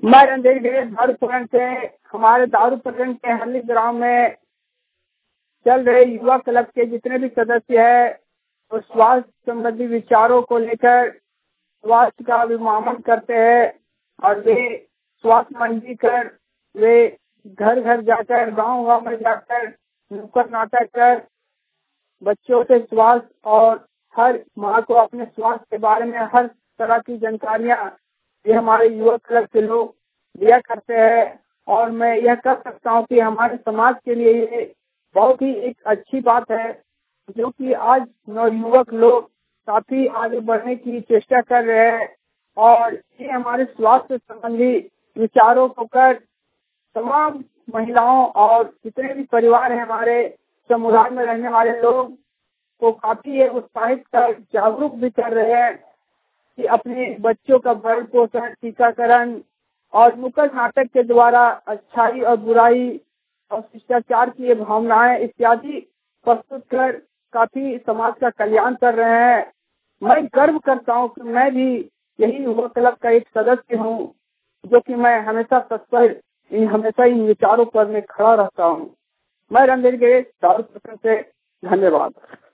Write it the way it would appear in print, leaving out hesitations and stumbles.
मैं रणधीर गिरीश दारू प्रकरण से हमारे दारू प्रकरण के हरली ग्राम में चल रहे युवा क्लब के जितने भी सदस्य हैं वो स्वास्थ्य संबंधी विचारों को लेकर स्वास्थ्य का अभिमामन करते हैं और वे स्वास्थ्य मंडी कर वे घर घर जाकर गांव में जाकर नुक्कड़ नाटक कर बच्चों से स्वास्थ्य और हर माँ को अपने स्वास्थ्य के बारे में हर तरह की जानकारियाँ ये हमारे युवा क्लब के लोग दिया करते हैं। और मैं यह कर सकता हूँ कि हमारे समाज के लिए ये बहुत ही एक अच्छी बात है, जो कि आज नवयुवक लोग काफी आगे बढ़ने की चेष्टा कर रहे हैं और ये हमारे स्वास्थ्य संबंधी विचारों को कर तमाम महिलाओं और जितने भी परिवार हैं हमारे समुदाय में रहने वाले लोग को काफी उत्साहित कर जागरूक भी कर रहे हैं कि अपने बच्चों का भरण पोषण, टीकाकरण और नुक्कड़ नाटक के द्वारा अच्छाई और बुराई और शिष्टाचार की भावनाएं इत्यादि प्रस्तुत कर काफी समाज का कल्याण कर रहे हैं। मैं गर्व करता हूं कि मैं भी यही युवा क्लब का एक सदस्य हूं, जो कि मैं हमेशा इन विचारों पर मैं खड़ा रहता हूं। मैं रणधीर गिरीश दारू प्रकरण से धन्यवाद।